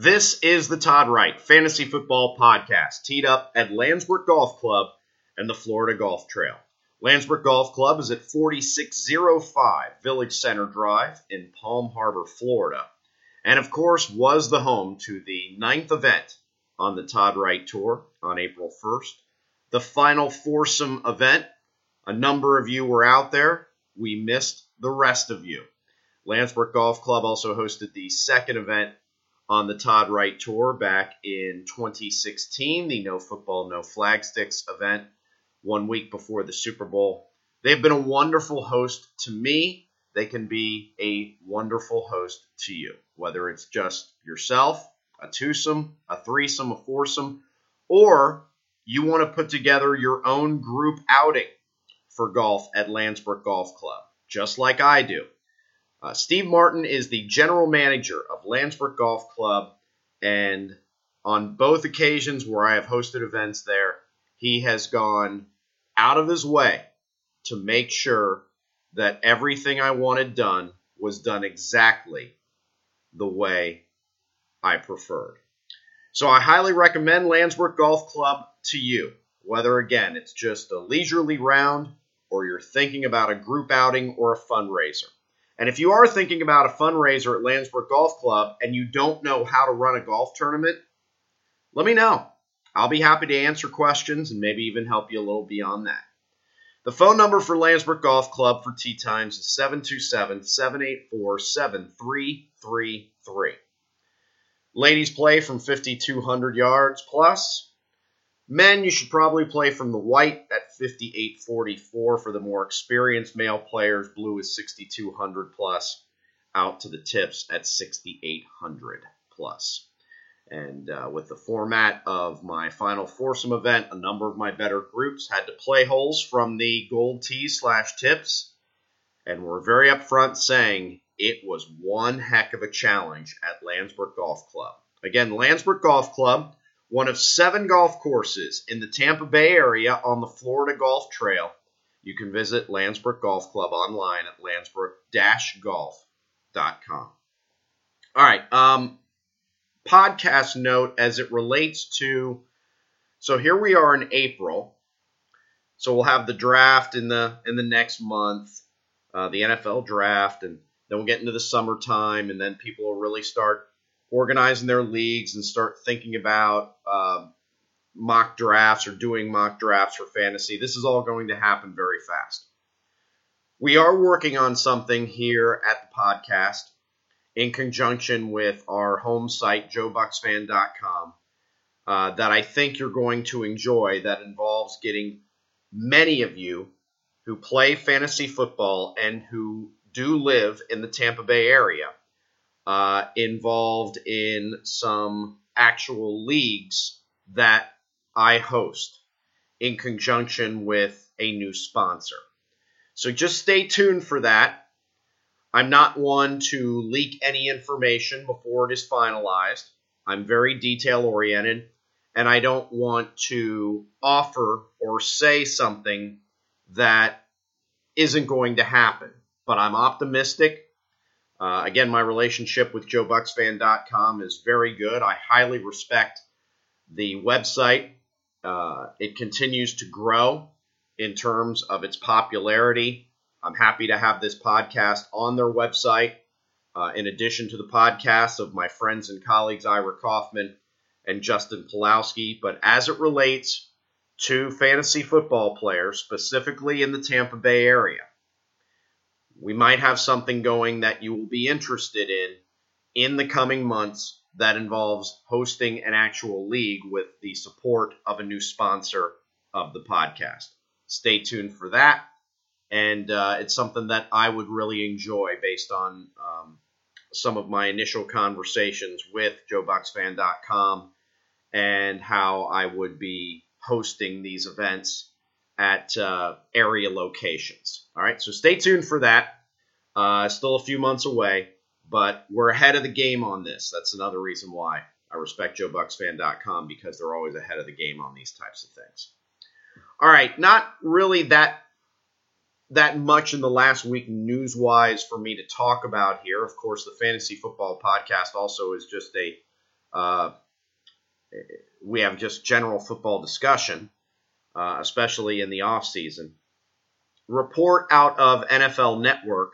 This is the Todd Wright Fantasy Football Podcast, teed up at Landsbrook Golf Club and the Florida Golf Trail. Landsbrook Golf Club is at 4605 Village Center Drive in Palm Harbor, Florida, and of course was the home to the 9th event on the Todd Wright Tour on April 1st. The final foursome event. A number of you were out there. We missed the rest of you. Landsbrook Golf Club also hosted the second event on the Todd Wright Tour back in 2016, the No Football, No Flag Sticks event, 1 week before the Super Bowl. They've been a wonderful host to me. They can be a wonderful host to you, whether it's just yourself, a twosome, a threesome, a foursome, or you want to put together your own group outing for golf at Landsbrook Golf Club, just like I do. Steve Martin is the general manager of Landsbrook Golf Club, and on both occasions where I have hosted events there, he has gone out of his way to make sure that everything I wanted done was done exactly the way I preferred. So I highly recommend Landsbrook Golf Club to you, whether, again, it's just a leisurely round or you're thinking about a group outing or a fundraiser. And if you are thinking about a fundraiser at Landsbrook Golf Club and you don't know how to run a golf tournament, let me know. I'll be happy to answer questions and maybe even help you a little beyond that. The phone number for Landsbrook Golf Club for tee times is 727-784-7333. Ladies play from 5,200 yards plus. Men, you should probably play from the white at 5844 for the more experienced male players. Blue is 6,200 plus, out to the tips at 6,800 plus. And with the format of my final foursome event, a number of my better groups had to play holes from the gold tees/tips, and we're very upfront saying it was one heck of a challenge at Landsbrook Golf Club. Again, Landsbrook Golf Club, one of 7 golf courses in the Tampa Bay area on the Florida Golf Trail. You can visit Landsbrook Golf Club online at landsbrook-golf.com. All right, podcast note as it relates to, so here we are in April. So we'll have the draft in the next month, the NFL draft, and then we'll get into the summertime, and then people will really start organizing their leagues and start thinking about mock drafts or doing mock drafts for fantasy. This is all going to happen very fast. We are working on something here at the podcast in conjunction with our home site, joebucksfan.com, that I think you're going to enjoy, that involves getting many of you who play fantasy football and who do live in the Tampa Bay area involved in some actual leagues that I host in conjunction with a new sponsor. So just stay tuned for that. I'm not one to leak any information before it is finalized. I'm very detail-oriented, and I don't want to offer or say something that isn't going to happen. But I'm optimistic. Again, my relationship with joebucksfan.com is very good. I highly respect the website. It continues to grow in terms of its popularity. I'm happy to have this podcast on their website, in addition to the podcasts of my friends and colleagues Ira Kaufman and Justin Pulowski. But as it relates to fantasy football players, specifically in the Tampa Bay area, we might have something going that you will be interested in the coming months that involves hosting an actual league with the support of a new sponsor of the podcast. Stay tuned for that. And it's something that I would really enjoy based on some of my initial conversations with joebucksfan.com and how I would be hosting these events at area locations. All right, so stay tuned for that. Still a few months away, but we're ahead of the game on this. That's another reason why I respect joebucksfan.com, because they're always ahead of the game on these types of things. All right, not really that much in the last week news-wise for me to talk about here. Of course, the Fantasy Football Podcast also is just a uh, we have just general football discussion, especially in the off season. Report out of NFL Network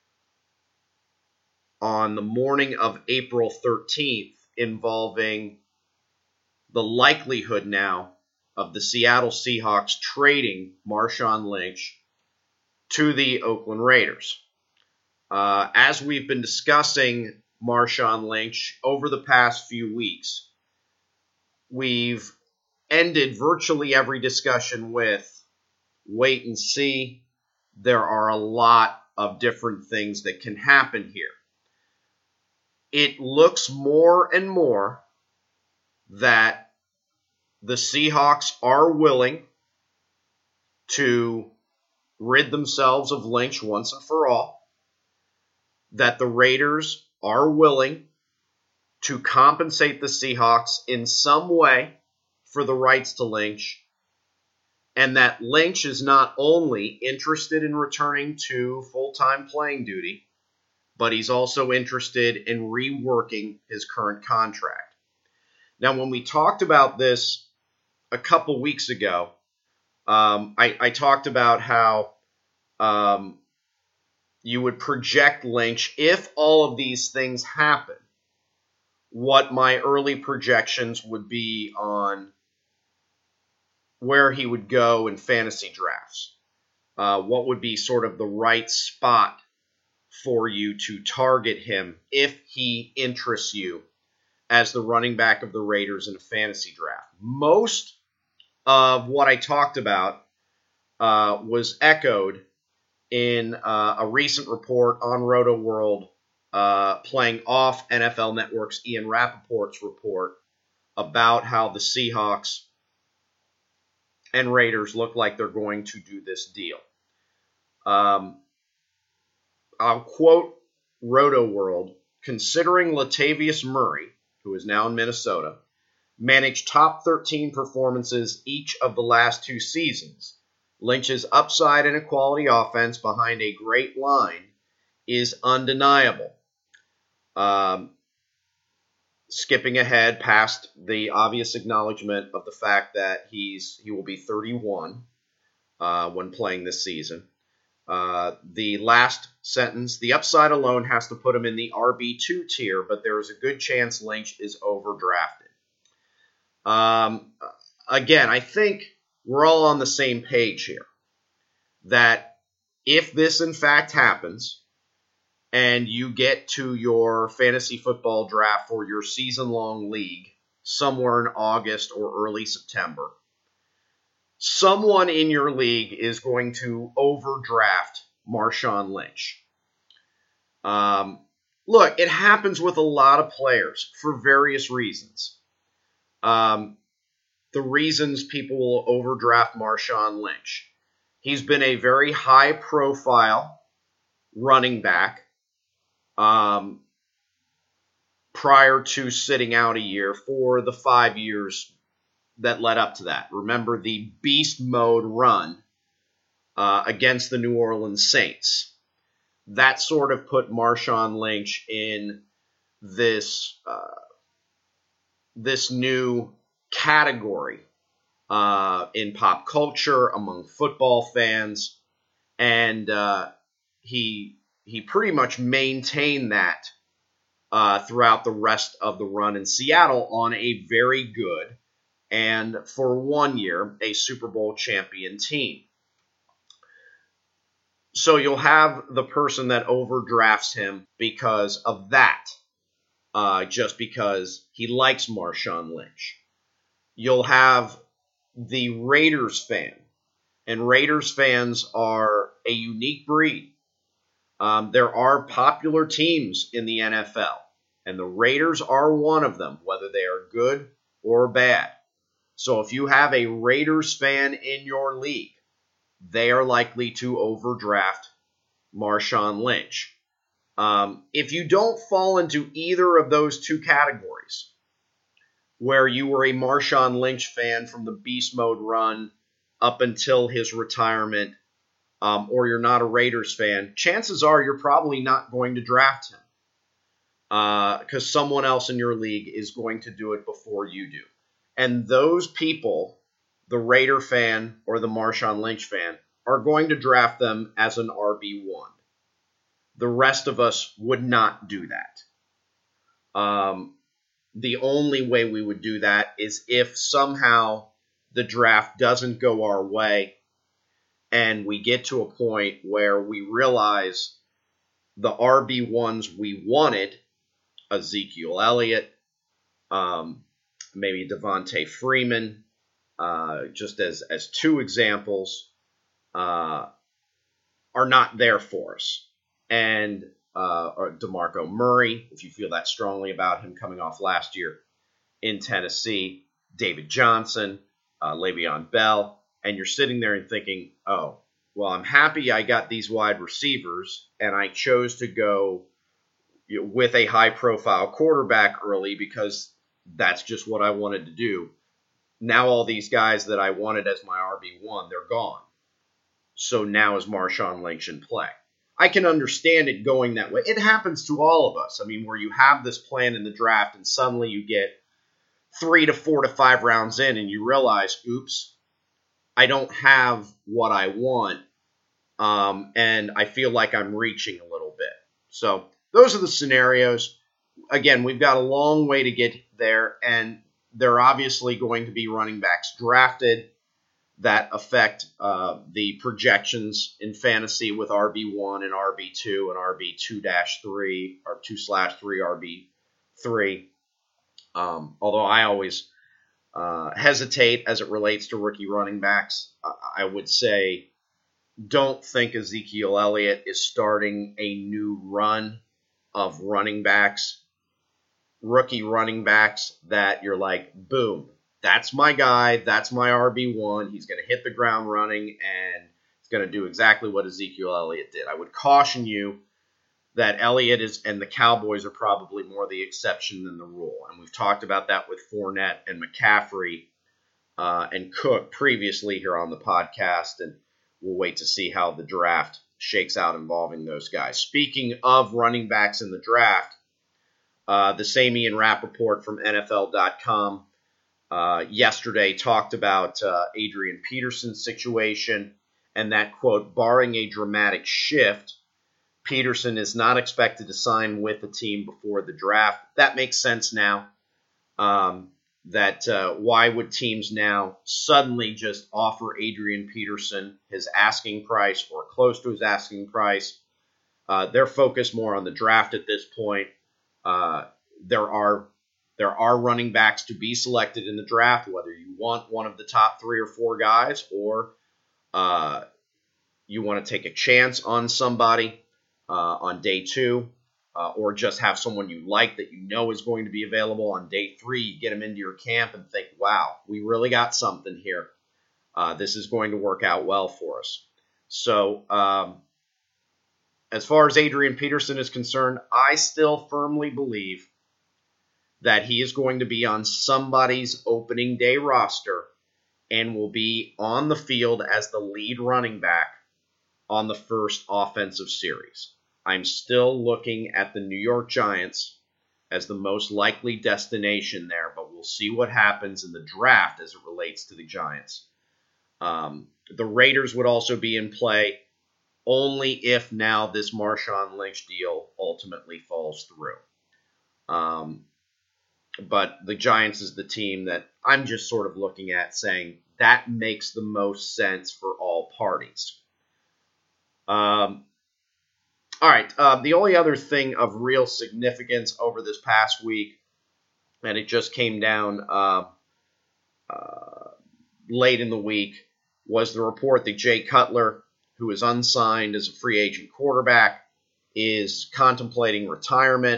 on the morning of April 13th involving the likelihood now of the Seattle Seahawks trading Marshawn Lynch to the Oakland Raiders. As we've been discussing Marshawn Lynch over the past few weeks, we've ended virtually every discussion with wait and see. There are a lot of different things that can happen here. It looks more and more that the Seahawks are willing to rid themselves of Lynch once and for all, that the Raiders are willing to compensate the Seahawks in some way for the rights to Lynch, and that Lynch is not only interested in returning to full-time playing duty, but he's also interested in reworking his current contract. Now, when we talked about this a couple weeks ago, I talked about how you would project Lynch if all of these things happen, what my early projections would be on where he would go in fantasy drafts. What would be sort of the right spot for you to target him if he interests you as the running back of the Raiders in a fantasy draft. Most of what I talked about was echoed in a recent report on Roto World, playing off NFL Network's Ian Rappaport's report about how the Seahawks and Raiders look like they're going to do this deal. I'll quote Roto World: considering Latavius Murray, who is now in Minnesota, managed top 13 performances each of the last 2 seasons, Lynch's upside in a quality offense behind a great line is undeniable. Skipping ahead past the obvious acknowledgement of the fact that he will be 31 when playing this season. The last sentence: the upside alone has to put him in the RB2 tier, but there is a good chance Lynch is overdrafted. Again, I think we're all on the same page here, that if this in fact happens, and you get to your fantasy football draft for your season-long league somewhere in August or early September, someone in your league is going to overdraft Marshawn Lynch. Look, it happens with a lot of players for various reasons. The reasons people will overdraft Marshawn Lynch: he's been a very high-profile running back prior to sitting out a year for the 5 years that led up to that. Remember the beast mode run against the New Orleans Saints. That sort of put Marshawn Lynch in this new category in pop culture among football fans, and he pretty much maintained that throughout the rest of the run in Seattle on a very good, and for 1 year, a Super Bowl champion team. So you'll have the person that overdrafts him because of that, just because he likes Marshawn Lynch. You'll have the Raiders fan, and Raiders fans are a unique breed. There are popular teams in the NFL, and the Raiders are one of them, whether they are good or bad. So if you have a Raiders fan in your league, they are likely to overdraft Marshawn Lynch. If you don't fall into either of those two categories, where you were a Marshawn Lynch fan from the beast mode run up until his retirement, or you're not a Raiders fan, chances are you're probably not going to draft him. because someone else in your league is going to do it before you do. And those people, the Raider fan or the Marshawn Lynch fan, are going to draft them as an RB1. The rest of us would not do that. The only way we would do that is if somehow the draft doesn't go our way and we get to a point where we realize the RB1s we wanted, Ezekiel Elliott, maybe Devontae Freeman, just as two examples, are not there for us. And or DeMarco Murray, if you feel that strongly about him coming off last year in Tennessee, David Johnson, Le'Veon Bell, and you're sitting there and thinking, oh, well, I'm happy I got these wide receivers, and I chose to go with a high-profile quarterback early because that's just what I wanted to do. Now all these guys that I wanted as my RB1, they're gone. So now is Marshawn Lynch in play? I can understand it going that way. It happens to all of us. I mean, where you have this plan in the draft and suddenly you get 3 to 4 to 5 rounds in and you realize, oops, I don't have what I want, and I feel like I'm reaching a little bit. So those are the scenarios. Again, we've got a long way to get there, and there are obviously going to be running backs drafted that affect the projections in fantasy with RB1 and RB2 and RB2-3 or 2/3 RB3. Although I always hesitate as it relates to rookie running backs, I would say don't think Ezekiel Elliott is starting a new run of running backs, rookie running backs that you're like, boom, that's my guy, that's my RB1, he's going to hit the ground running, and he's going to do exactly what Ezekiel Elliott did. I would caution you that Elliott and the Cowboys are probably more the exception than the rule. And we've talked about that with Fournette and McCaffrey and Cook previously here on the podcast, and we'll wait to see how the draft shakes out involving those guys. Speaking of running backs in the draft, the same Ian Rappaport from NFL.com yesterday talked about Adrian Peterson's situation and that, quote, barring a dramatic shift, Peterson is not expected to sign with the team before the draft. That makes sense now. Why would teams now suddenly just offer Adrian Peterson his asking price or close to his asking price? They're focused more on the draft at this point. There are running backs to be selected in the draft, whether you want one of the top 3 or 4 guys or you want to take a chance on somebody on day 2, or just have someone you like that you know is going to be available on day 3. You get them into your camp and think, wow, we really got something here. This is going to work out well for us. So as far as Adrian Peterson is concerned, I still firmly believe that he is going to be on somebody's opening day roster and will be on the field as the lead running back on the first offensive series. I'm still looking at the New York Giants as the most likely destination there, but we'll see what happens in the draft as it relates to the Giants. The Raiders would also be in play only if now this Marshawn Lynch deal ultimately falls through. But the Giants is the team that I'm just sort of looking at saying that makes the most sense for all parties. All right, the only other thing of real significance over this past week, and it just came down late in the week, was the report that Jay Cutler, who is unsigned as a free agent quarterback, is contemplating retirement.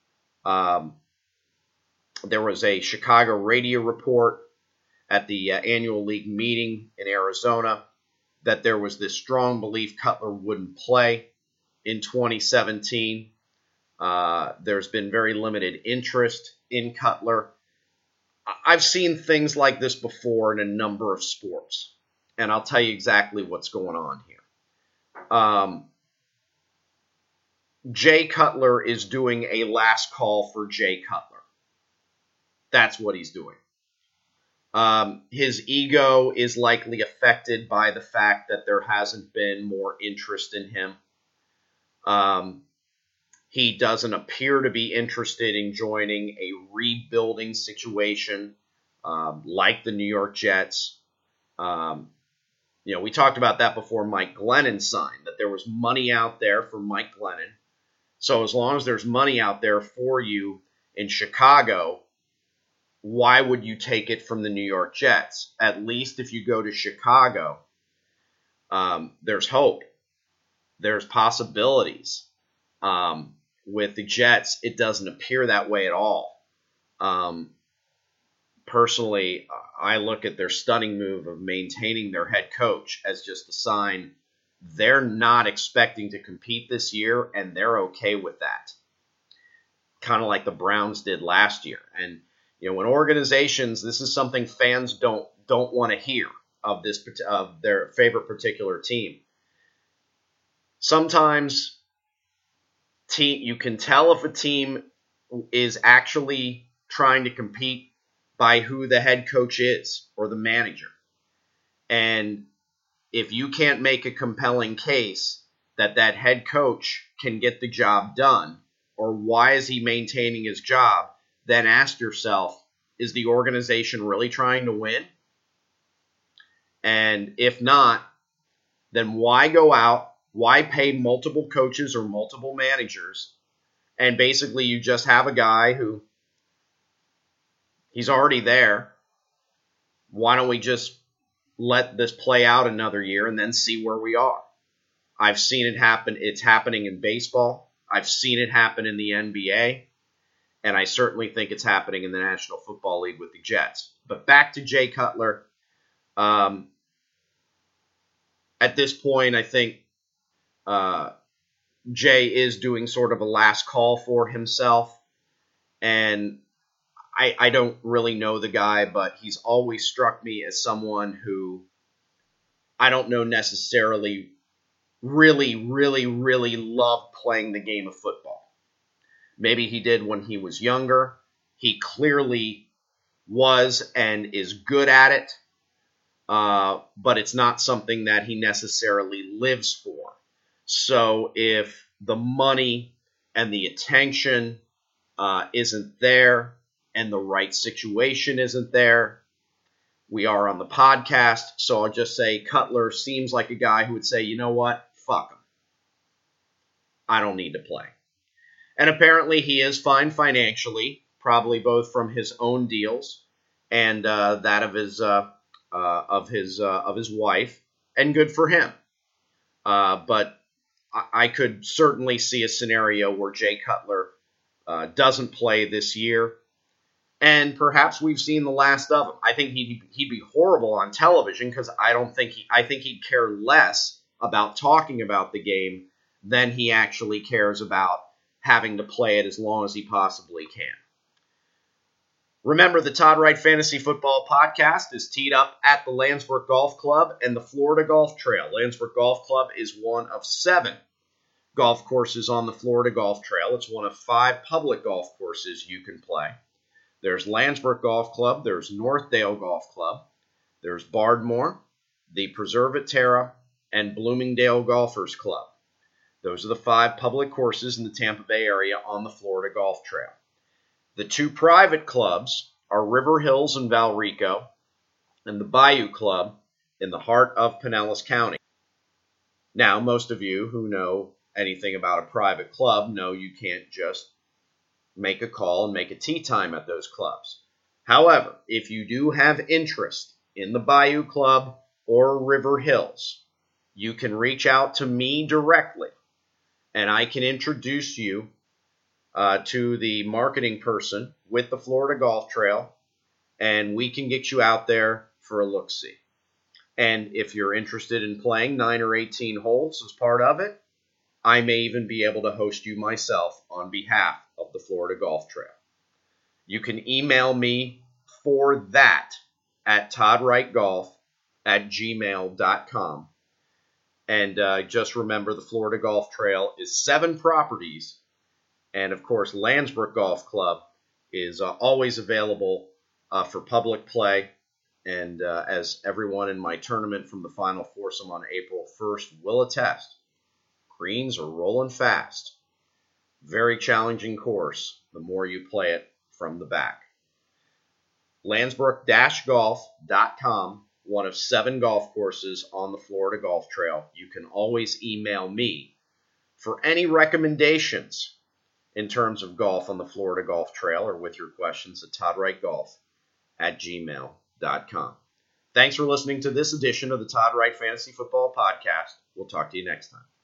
There was a Chicago radio report at the annual league meeting in Arizona that there was this strong belief Cutler wouldn't play in 2017. There's been very limited interest in Cutler. I've seen things like this before in a number of sports, and I'll tell you exactly what's going on here. Jay Cutler is doing a last call for Jay Cutler. That's what he's doing. His ego is likely affected by the fact that there hasn't been more interest in him. He doesn't appear to be interested in joining a rebuilding situation like the New York Jets. We talked about that before Mike Glennon signed, that there was money out there for Mike Glennon. So as long as there's money out there for you in Chicago, why would you take it from the New York Jets? At least if you go to Chicago, there's hope. There's possibilities. With the Jets, it doesn't appear that way at all. Personally, I look at their stunning move of maintaining their head coach as just a sign they're not expecting to compete this year, and they're okay with that. Kind of like the Browns did last year. And when organizations, this is something fans don't want to hear of their favorite particular team. Sometimes you can tell if a team is actually trying to compete by who the head coach is or the manager. And if you can't make a compelling case that head coach can get the job done, or why is he maintaining his job, then ask yourself, is the organization really trying to win? And if not, then why go out? Why pay multiple coaches or multiple managers? And basically you just have a guy who he's already there. Why don't we just let this play out another year and then see where we are? I've seen it happen. It's happening in baseball. I've seen it happen in the NBA. And I certainly think it's happening in the National Football League with the Jets. But back to Jay Cutler. At this point, I think Jay is doing sort of a last call for himself. And I don't really know the guy, but he's always struck me as someone who I don't know necessarily really, really, really loved playing the game of football. Maybe he did when he was younger. He clearly was and is good at it, but it's not something that he necessarily lives for. So if the money and the attention isn't there and the right situation isn't there, we are on the podcast, so I'll just say Cutler seems like a guy who would say, you know what, fuck him. I don't need to play. And apparently he is fine financially, probably both from his own deals and that of his wife, and good for him. But I could certainly see a scenario where Jay Cutler doesn't play this year, and perhaps we've seen the last of him. I think he'd be horrible on television because I think he'd care less about talking about the game than he actually cares about having to play it as long as he possibly can. Remember, the Todd Wright Fantasy Football Podcast is teed up at the Landsbrook Golf Club and the Florida Golf Trail. Landsbrook Golf Club is one of 7 golf courses on the Florida Golf Trail. It's one of 5 public golf courses you can play. There's Landsbrook Golf Club, there's Northdale Golf Club, there's Bardmore, the Preserve at Terra, and Bloomingdale Golfers Club. Those are the 5 public courses in the Tampa Bay area on the Florida Golf Trail. The 2 private clubs are River Hills in Valrico and the Bayou Club in the heart of Pinellas County. Now, most of you who know anything about a private club know you can't just make a call and make a tee time at those clubs. However, if you do have interest in the Bayou Club or River Hills, you can reach out to me directly, and I can introduce you to the marketing person with the Florida Golf Trail, and we can get you out there for a look-see. And if you're interested in playing 9 or 18 holes as part of it, I may even be able to host you myself on behalf of the Florida Golf Trail. You can email me for that at toddwrightgolf@gmail.com. And just remember, the Florida Golf Trail is 7 properties. And, of course, Landsbrook Golf Club is always available for public play. And as everyone in my tournament from the Final Foursome on April 1st will attest, greens are rolling fast. Very challenging course the more you play it from the back. Landsbrook-golf.com, one of 7 golf courses on the Florida Golf Trail. You can always email me for any recommendations in terms of golf on the Florida Golf Trail, or with your questions at toddwrightgolf@gmail.com. Thanks for listening to this edition of the Todd Wright Fantasy Football Podcast. We'll talk to you next time.